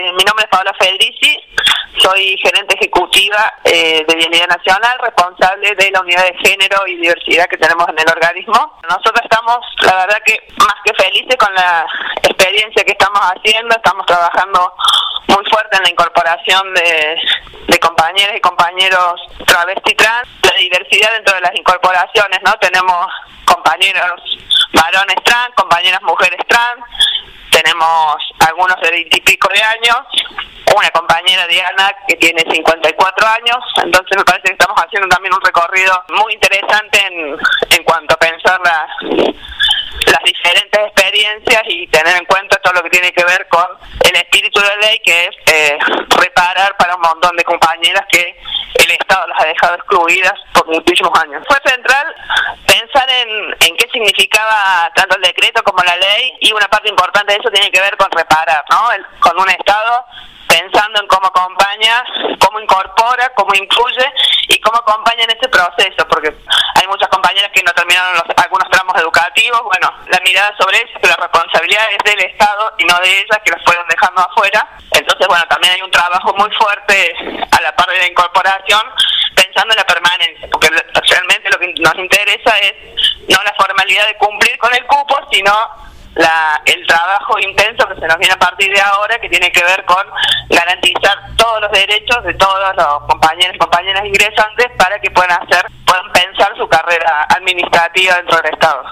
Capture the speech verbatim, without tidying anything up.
Mi nombre es Paola Federici, soy gerente ejecutiva eh, de Vialidad Nacional, responsable de la unidad de género y diversidad que tenemos en el organismo. Nosotros estamos, la verdad que más que felices con la experiencia que estamos haciendo, estamos trabajando muy fuerte en la incorporación de, de compañeras y compañeros travesti trans, la diversidad dentro de las incorporaciones, ¿no? Tenemos compañeros varones trans, compañeras mujeres trans, tenemos algunos de veintipico de años, una compañera Diana que tiene cincuenta y cuatro años, entonces me parece que estamos haciendo también un recorrido muy interesante en, en cuanto a pensar la, las diferentes experiencias y tener en cuenta todo lo que tiene que ver con el espíritu de la ley, que es eh, reparar para un montón de compañeras que el Estado las ha dejado excluidas por muchísimos años. Fue central pensar en, en qué significaba tanto el decreto como la ley, y una parte importante de eso tiene que ver con reparar, ¿no? El, con un Estado pensando en cómo acompaña, cómo incorpora, cómo incluye y cómo acompaña en ese proceso, porque hay muchas compañeras que no terminaron los, algunos tramos educativos. Bueno, la mirada sobre eso, que la responsabilidad es del Estado y no de ellas, que las fueron dejando afuera. Entonces, bueno, también hay un trabajo muy fuerte a la par de la incorporación, pensando en la permanencia, porque realmente lo que nos interesa es no la formalidad de cumplir con el cupo, sino La, el trabajo intenso que se nos viene a partir de ahora, que tiene que ver con garantizar todos los derechos de todos los compañeros y compañeras ingresantes para que puedan hacer, puedan pensar su carrera administrativa dentro del Estado.